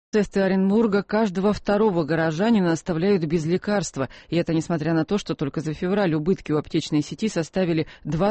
Тесты Оренбурга каждого второго горожанина оставляют без лекарства. И это несмотря на то, что только за февраль убытки у аптечной сети составили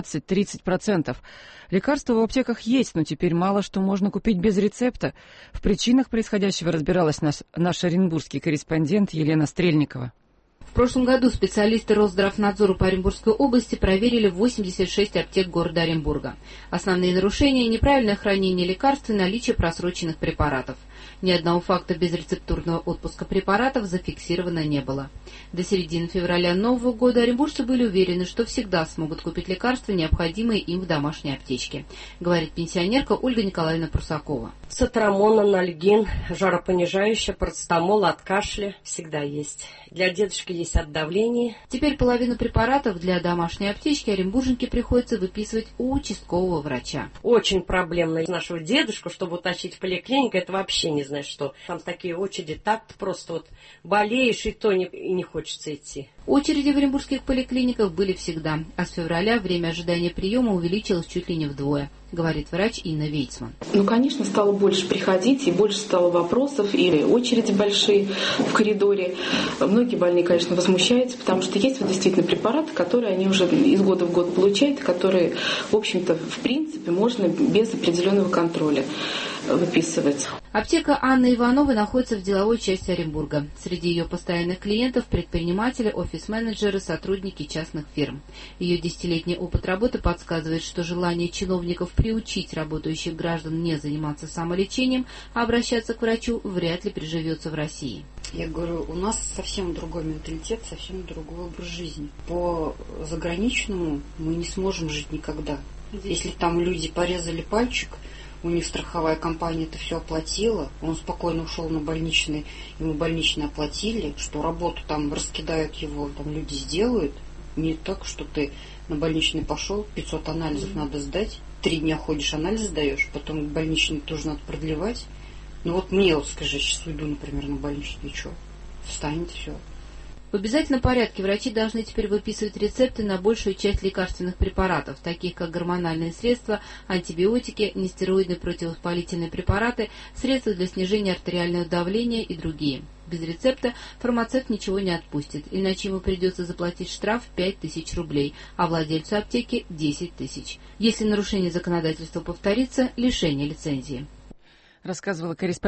20-30%. Лекарства в аптеках есть, но теперь мало что можно купить без рецепта. В причинах происходящего разбиралась наш оренбургский корреспондент Елена Стрельникова. В прошлом году специалисты Росздравнадзора по Оренбургской области проверили 86 аптек города Оренбурга. Основные нарушения – неправильное хранение лекарств и наличие просроченных препаратов. Ни одного факта безрецептурного отпуска препаратов зафиксировано не было. До середины февраля нового года оренбуржцы были уверены, что всегда смогут купить лекарства, необходимые им в домашней аптечке, говорит пенсионерка Ольга Николаевна Прусакова. Цитрамон, анальгин, жаропонижающее, парацетамол от кашля всегда есть. Для дедушки есть от давления. Теперь половину препаратов для домашней аптечки оренбурженке приходится выписывать у участкового врача. Очень проблемно нашего дедушку, чтобы утащить в поликлинику, это вообще не знаешь что. Там такие очереди, так просто вот болеешь, и то не хочется идти. Очереди в оренбургских поликлиниках были всегда, а с февраля время ожидания приема увеличилось чуть ли не вдвое, говорит врач Инна Вейцман. Конечно, стало больше приходить, и больше стало вопросов, и очереди большие в коридоре. Многие больные, конечно, возмущаются, потому что есть вот действительно препараты, которые они уже из года в год получают, которые, в общем-то, в принципе, можно без определенного контроля выписывать. Аптека Анны Ивановой находится в деловой части Оренбурга. Среди ее постоянных клиентов – предприниматели, офис-менеджеры, сотрудники частных фирм. Ее десятилетний опыт работы подсказывает, что желание чиновников приучить работающих граждан не заниматься самолечением, а обращаться к врачу вряд ли приживется в России. Я говорю, у нас совсем другой менталитет, совсем другой образ жизни. По заграничному мы не сможем жить никогда. Если там люди порезали пальчик, у них страховая компания это все оплатила, он спокойно ушел на больничный, ему больничный оплатили, что работу там раскидают его, там люди сделают. Не так, что ты на больничный пошел, 500 анализов надо сдать, 3 дня ходишь, анализ сдаешь, потом больничный тоже надо продлевать. Ну вот мне, вот скажи, сейчас уйду, например, на больничный, и что? Встанет все. В обязательном порядке врачи должны теперь выписывать рецепты на большую часть лекарственных препаратов, таких как гормональные средства, антибиотики, нестероидные противовоспалительные препараты, средства для снижения артериального давления и другие. Без рецепта фармацевт ничего не отпустит, иначе ему придется заплатить штраф 5000 рублей, а владельцу аптеки 10 тысяч. Если нарушение законодательства повторится, лишение лицензии. Рассказывала корреспондент.